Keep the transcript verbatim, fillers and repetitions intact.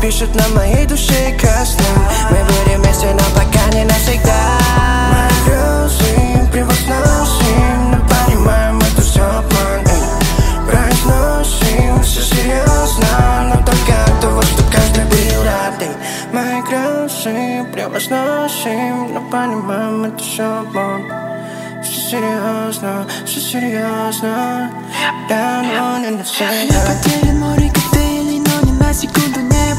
пишет на моей душе красным. Мы будем вместе, но пока не навсегда. Мои грезы превозносим, но понимаем, это все обман. Произносим все серьезно, но только от того, что каждый был рад. Мои грезы превозносим, но понимаем, это все обман. Все серьезно, все серьезно. Down on in the 내 발길은 머리 끝에 일리 너는 나 секун도 내